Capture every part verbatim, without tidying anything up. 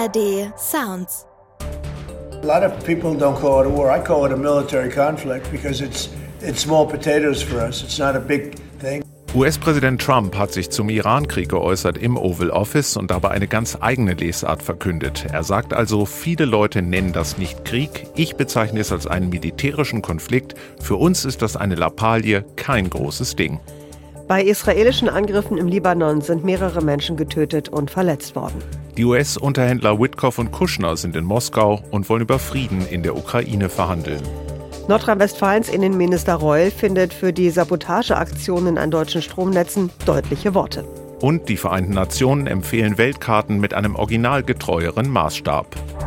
A R D Sounds. A lot of people don't call it a war. I call it a military conflict because it's it's small potatoes for us. It's not a big thing. U S-Präsident Trump hat sich zum Iran-Krieg geäußert im Oval Office und dabei eine ganz eigene Lesart verkündet. Er sagt also, viele Leute nennen das nicht Krieg, ich bezeichne es als einen militärischen Konflikt. Für uns ist das eine Lappalie, kein großes Ding. Bei israelischen Angriffen im Libanon sind mehrere Menschen getötet und verletzt worden. Die U S-Unterhändler Witkoff und Kushner sind in Moskau und wollen über Frieden in der Ukraine verhandeln. Nordrhein-Westfalens Innenminister Reul findet für die Sabotageaktionen an deutschen Stromnetzen deutliche Worte. Und die Vereinten Nationen empfehlen Weltkarten mit einem originalgetreueren Maßstab.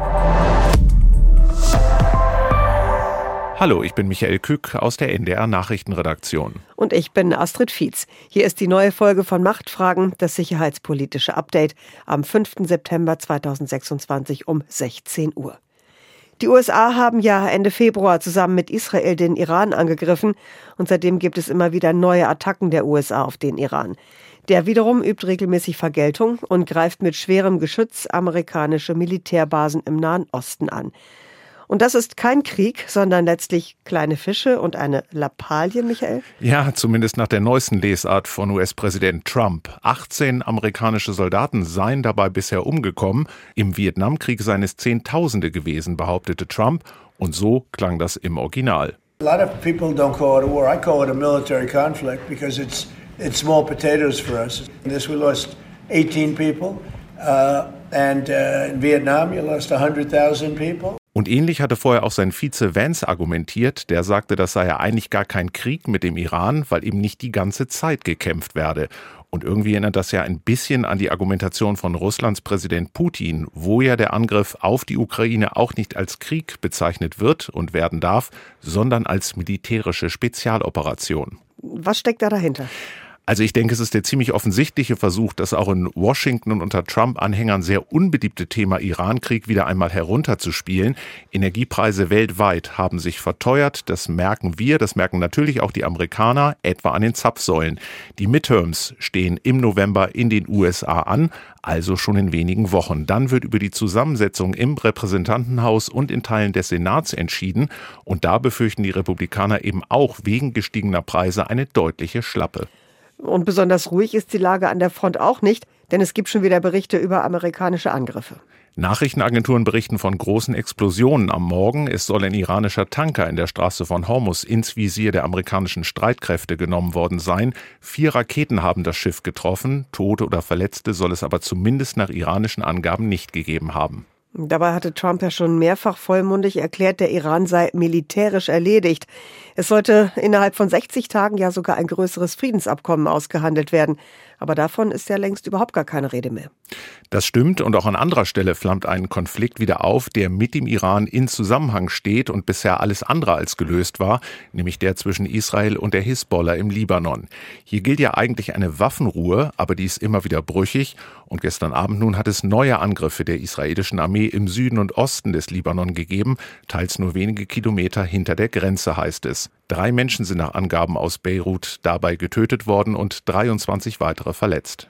Hallo, ich bin Michael Kück aus der N D R-Nachrichtenredaktion. Und ich bin Astrid Fietz. Hier ist die neue Folge von Machtfragen, das sicherheitspolitische Update am fünften September zweitausendsechsundzwanzig um sechzehn Uhr. Die U S A haben ja Ende Februar zusammen mit Israel den Iran angegriffen und seitdem gibt es immer wieder neue Attacken der U S A auf den Iran. Der wiederum übt regelmäßig Vergeltung und greift mit schwerem Geschütz amerikanische Militärbasen im Nahen Osten an. Und das ist kein Krieg, sondern letztlich kleine Fische und eine Lappalie, Michael? Ja, zumindest nach der neuesten Lesart von U S-Präsident Trump. achtzehn amerikanische Soldaten seien dabei bisher umgekommen. Im Vietnamkrieg seien es Zehntausende gewesen, behauptete Trump. Und so klang das im Original. A lot of people don't call it a war. I call it a military conflict because it's it's small potatoes for us. In this we lost eighteen people, uh, and uh, in Vietnam you lost one hundred thousand people. Und ähnlich hatte vorher auch sein Vize Vance argumentiert. Der sagte, das sei ja eigentlich gar kein Krieg mit dem Iran, weil eben nicht die ganze Zeit gekämpft werde. Und irgendwie erinnert das ja ein bisschen an die Argumentation von Russlands Präsident Putin, wo ja der Angriff auf die Ukraine auch nicht als Krieg bezeichnet wird und werden darf, sondern als militärische Spezialoperation. Was steckt da dahinter? Also ich denke, es ist der ziemlich offensichtliche Versuch, das auch in Washington und unter Trump-Anhängern sehr unbeliebte Thema Iran-Krieg wieder einmal herunterzuspielen. Energiepreise weltweit haben sich verteuert. Das merken wir, das merken natürlich auch die Amerikaner, etwa an den Zapfsäulen. Die Midterms stehen im November in den U S A an, also schon in wenigen Wochen. Dann wird über die Zusammensetzung im Repräsentantenhaus und in Teilen des Senats entschieden. Und da befürchten die Republikaner eben auch wegen gestiegener Preise eine deutliche Schlappe. Und besonders ruhig ist die Lage an der Front auch nicht, denn es gibt schon wieder Berichte über amerikanische Angriffe. Nachrichtenagenturen berichten von großen Explosionen am Morgen. Es soll ein iranischer Tanker in der Straße von Hormuz ins Visier der amerikanischen Streitkräfte genommen worden sein. Vier Raketen haben das Schiff getroffen. Tote oder Verletzte soll es aber zumindest nach iranischen Angaben nicht gegeben haben. Dabei hatte Trump ja schon mehrfach vollmundig erklärt, der Iran sei militärisch erledigt. Es sollte innerhalb von sechzig Tagen ja sogar ein größeres Friedensabkommen ausgehandelt werden. Aber davon ist ja längst überhaupt gar keine Rede mehr. Das stimmt und auch an anderer Stelle flammt ein Konflikt wieder auf, der mit dem Iran in Zusammenhang steht und bisher alles andere als gelöst war, nämlich der zwischen Israel und der Hisbollah im Libanon. Hier gilt ja eigentlich eine Waffenruhe, aber die ist immer wieder brüchig und gestern Abend nun hat es neue Angriffe der israelischen Armee im Süden und Osten des Libanon gegeben, teils nur wenige Kilometer hinter der Grenze, heißt es. Drei Menschen sind nach Angaben aus Beirut dabei getötet worden und dreiundzwanzig weitere verletzt.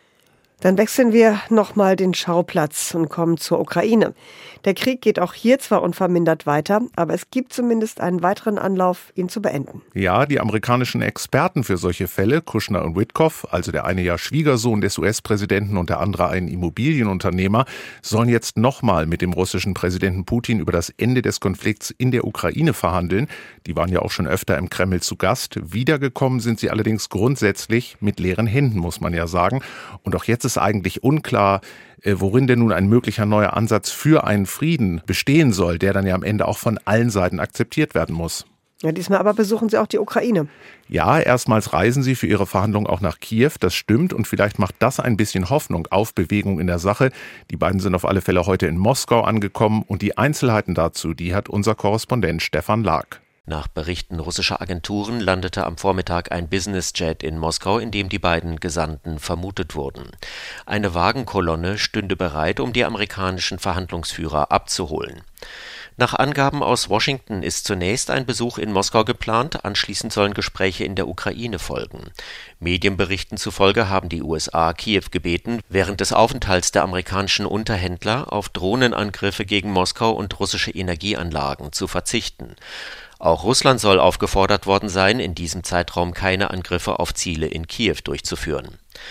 Dann wechseln wir nochmal den Schauplatz und kommen zur Ukraine. Der Krieg geht auch hier zwar unvermindert weiter, aber es gibt zumindest einen weiteren Anlauf, ihn zu beenden. Ja, die amerikanischen Experten für solche Fälle, Kushner und Witkoff, also der eine ja Schwiegersohn des U S-Präsidenten und der andere ein Immobilienunternehmer, sollen jetzt nochmal mit dem russischen Präsidenten Putin über das Ende des Konflikts in der Ukraine verhandeln. Die waren ja auch schon öfter im Kreml zu Gast. Wiedergekommen sind sie allerdings grundsätzlich mit leeren Händen, muss man ja sagen. Und auch jetzt ist eigentlich unklar, worin denn nun ein möglicher neuer Ansatz für einen Frieden bestehen soll, der dann ja am Ende auch von allen Seiten akzeptiert werden muss. Ja, diesmal aber besuchen Sie auch die Ukraine. Ja, erstmals reisen Sie für Ihre Verhandlungen auch nach Kiew, das stimmt. Und vielleicht macht das ein bisschen Hoffnung auf Bewegung in der Sache. Die beiden sind auf alle Fälle heute in Moskau angekommen. Und die Einzelheiten dazu, die hat unser Korrespondent Stefan Lag. Nach Berichten russischer Agenturen landete am Vormittag ein Businessjet in Moskau, in dem die beiden Gesandten vermutet wurden. Eine Wagenkolonne stünde bereit, um die amerikanischen Verhandlungsführer abzuholen. Nach Angaben aus Washington ist zunächst ein Besuch in Moskau geplant, anschließend sollen Gespräche in der Ukraine folgen. Medienberichten zufolge haben die U S A Kiew gebeten, während des Aufenthalts der amerikanischen Unterhändler auf Drohnenangriffe gegen Moskau und russische Energieanlagen zu verzichten. Auch Russland soll aufgefordert worden sein, in diesem Zeitraum keine Angriffe auf Ziele in Kiew durchzuführen.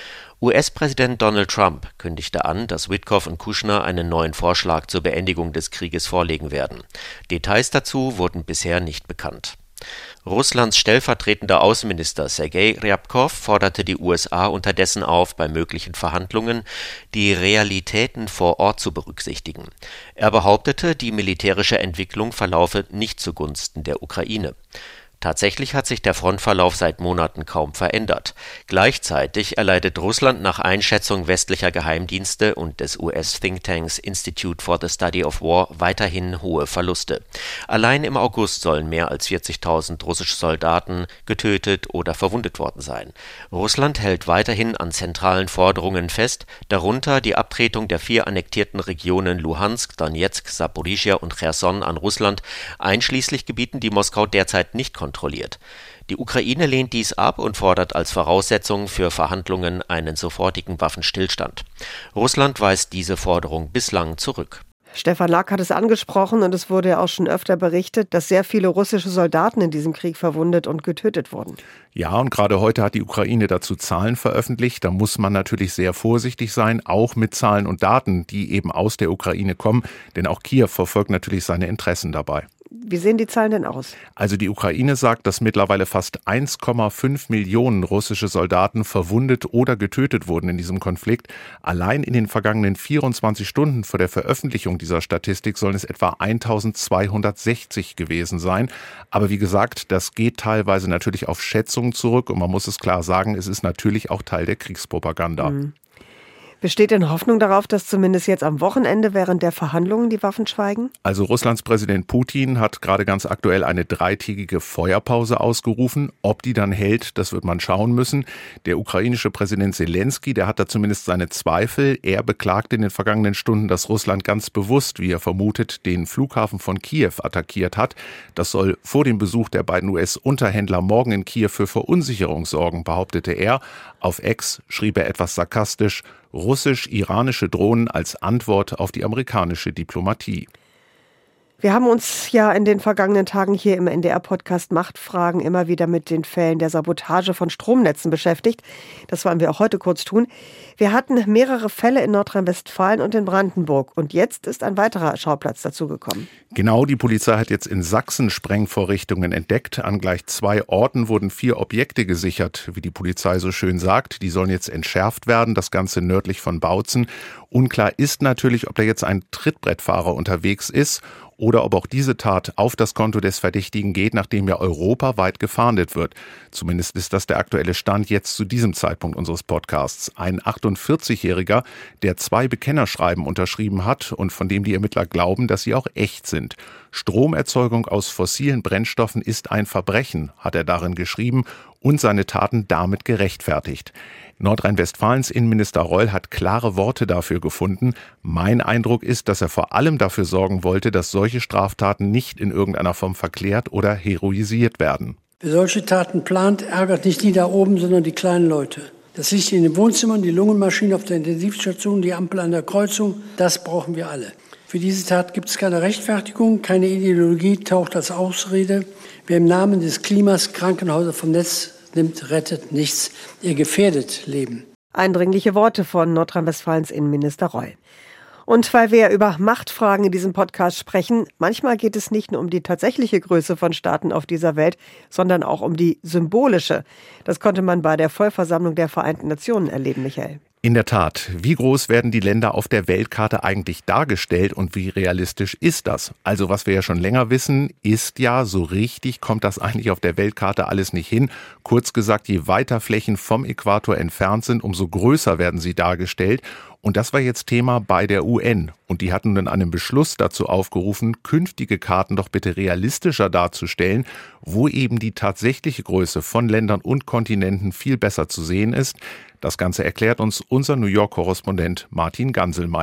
U S-Präsident Donald Trump kündigte an, dass Witkoff und Kushner einen neuen Vorschlag zur Beendigung des Krieges vorlegen werden. Details dazu wurden bisher nicht bekannt. Russlands stellvertretender Außenminister Sergei Ryabkov forderte die U S A unterdessen auf, bei möglichen Verhandlungen die Realitäten vor Ort zu berücksichtigen. Er behauptete, die militärische Entwicklung verlaufe nicht zugunsten der Ukraine. Tatsächlich hat sich der Frontverlauf seit Monaten kaum verändert. Gleichzeitig erleidet Russland nach Einschätzung westlicher Geheimdienste und des U S-Thinktanks Institute for the Study of War weiterhin hohe Verluste. Allein im August sollen mehr als vierzigtausend russische Soldaten getötet oder verwundet worden sein. Russland hält weiterhin an zentralen Forderungen fest, darunter die Abtretung der vier annektierten Regionen Luhansk, Donetsk, Saporischschja und Cherson an Russland, einschließlich Gebieten, die Moskau derzeit nicht kontrolliert. kontrolliert. Die Ukraine lehnt dies ab und fordert als Voraussetzung für Verhandlungen einen sofortigen Waffenstillstand. Russland weist diese Forderung bislang zurück. Stefan Lack hat es angesprochen und es wurde ja auch schon öfter berichtet, dass sehr viele russische Soldaten in diesem Krieg verwundet und getötet wurden. Ja, und gerade heute hat die Ukraine dazu Zahlen veröffentlicht. Da muss man natürlich sehr vorsichtig sein, auch mit Zahlen und Daten, die eben aus der Ukraine kommen. Denn auch Kiew verfolgt natürlich seine Interessen dabei. Wie sehen die Zahlen denn aus? Also die Ukraine sagt, dass mittlerweile fast eins Komma fünf Millionen russische Soldaten verwundet oder getötet wurden in diesem Konflikt. Allein in den vergangenen vierundzwanzig Stunden vor der Veröffentlichung dieser Statistik sollen es etwa eintausendzweihundertsechzig gewesen sein. Aber wie gesagt, das geht teilweise natürlich auf Schätzungen zurück und man muss es klar sagen, es ist natürlich auch Teil der Kriegspropaganda. Mhm. Besteht denn Hoffnung darauf, dass zumindest jetzt am Wochenende während der Verhandlungen die Waffen schweigen? Also Russlands Präsident Putin hat gerade ganz aktuell eine dreitägige Feuerpause ausgerufen. Ob die dann hält, das wird man schauen müssen. Der ukrainische Präsident Zelensky, der hat da zumindest seine Zweifel. Er beklagt in den vergangenen Stunden, dass Russland ganz bewusst, wie er vermutet, den Flughafen von Kiew attackiert hat. Das soll vor dem Besuch der beiden U S-Unterhändler morgen in Kiew für Verunsicherung sorgen, behauptete er. Auf X schrieb er etwas sarkastisch: russisch-iranische Drohnen als Antwort auf die amerikanische Diplomatie. Wir haben uns ja in den vergangenen Tagen hier im N D R-Podcast Machtfragen immer wieder mit den Fällen der Sabotage von Stromnetzen beschäftigt. Das wollen wir auch heute kurz tun. Wir hatten mehrere Fälle in Nordrhein-Westfalen und in Brandenburg. Und jetzt ist ein weiterer Schauplatz dazugekommen. Genau, die Polizei hat jetzt in Sachsen Sprengvorrichtungen entdeckt. An gleich zwei Orten wurden vier Objekte gesichert, wie die Polizei so schön sagt. Die sollen jetzt entschärft werden, das Ganze nördlich von Bautzen. Unklar ist natürlich, ob da jetzt ein Trittbrettfahrer unterwegs ist oder ob auch diese Tat auf das Konto des Verdächtigen geht, nachdem ja europaweit gefahndet wird. Zumindest ist das der aktuelle Stand jetzt zu diesem Zeitpunkt unseres Podcasts. Ein achtundvierzigjähriger, der zwei Bekennerschreiben unterschrieben hat und von dem die Ermittler glauben, dass sie auch echt sind. Stromerzeugung aus fossilen Brennstoffen ist ein Verbrechen, hat er darin geschrieben und seine Taten damit gerechtfertigt. Nordrhein-Westfalens Innenminister Reul hat klare Worte dafür gefunden. Mein Eindruck ist, dass er vor allem dafür sorgen wollte, dass solche Straftaten nicht in irgendeiner Form verklärt oder heroisiert werden. Wer solche Taten plant, ärgert nicht die da oben, sondern die kleinen Leute. Das Licht in den Wohnzimmern, die Lungenmaschine auf der Intensivstation, die Ampel an der Kreuzung, das brauchen wir alle. Für diese Tat gibt es keine Rechtfertigung, keine Ideologie taucht als Ausrede. Wer im Namen des Klimas Krankenhäuser vom Netz nimmt, rettet nichts. Ihr gefährdet Leben. Eindringliche Worte von Nordrhein-Westfalens Innenminister Reul. Und weil wir über Machtfragen in diesem Podcast sprechen, manchmal geht es nicht nur um die tatsächliche Größe von Staaten auf dieser Welt, sondern auch um die symbolische. Das konnte man bei der Vollversammlung der Vereinten Nationen erleben, Michael. In der Tat, wie groß werden die Länder auf der Weltkarte eigentlich dargestellt und wie realistisch ist das? Also was wir ja schon länger wissen, ist ja, so richtig kommt das eigentlich auf der Weltkarte alles nicht hin. Kurz gesagt, je weiter Flächen vom Äquator entfernt sind, umso größer werden sie dargestellt. Und das war jetzt Thema bei der U N. Und die hatten dann einen Beschluss dazu aufgerufen, künftige Karten doch bitte realistischer darzustellen, wo eben die tatsächliche Größe von Ländern und Kontinenten viel besser zu sehen ist. Das Ganze erklärt uns unser New York-Korrespondent Martin Ganselmeier.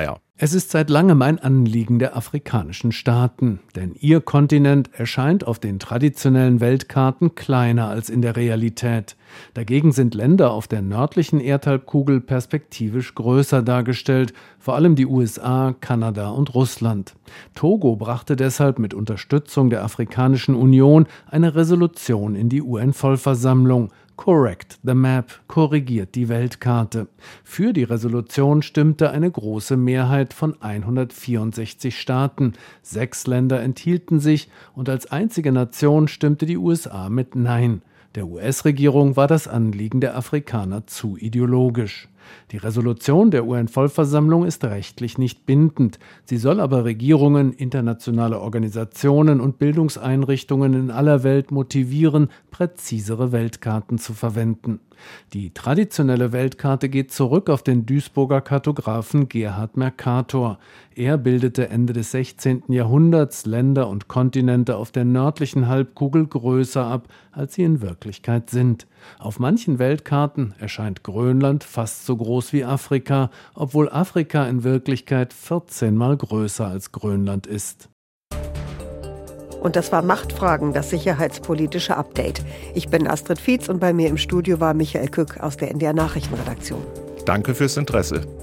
Es ist seit langem ein Anliegen der afrikanischen Staaten, denn ihr Kontinent erscheint auf den traditionellen Weltkarten kleiner als in der Realität. Dagegen sind Länder auf der nördlichen Erdhalbkugel perspektivisch größer dargestellt, vor allem die U S A, Kanada und Russland. Togo brachte deshalb mit Unterstützung der Afrikanischen Union eine Resolution in die U N-Vollversammlung. Correct the Map, korrigiert die Weltkarte. Für die Resolution stimmte eine große Mehrheit von hundertvierundsechzig Staaten. Sechs Länder enthielten sich und als einzige Nation stimmte die U S A mit Nein. Der U S-Regierung war das Anliegen der Afrikaner zu ideologisch. Die Resolution der U N-Vollversammlung ist rechtlich nicht bindend. Sie soll aber Regierungen, internationale Organisationen und Bildungseinrichtungen in aller Welt motivieren, präzisere Weltkarten zu verwenden. Die traditionelle Weltkarte geht zurück auf den Duisburger Kartografen Gerhard Mercator. Er bildete Ende des sechzehnten Jahrhunderts Länder und Kontinente auf der nördlichen Halbkugel größer ab, als sie in Wirklichkeit sind. Auf manchen Weltkarten erscheint Grönland fast so groß wie Afrika, obwohl Afrika in Wirklichkeit vierzehn Mal größer als Grönland ist. Und das war Machtfragen, das sicherheitspolitische Update. Ich bin Astrid Fietz und bei mir im Studio war Michael Kück aus der N D R Nachrichtenredaktion. Danke fürs Interesse.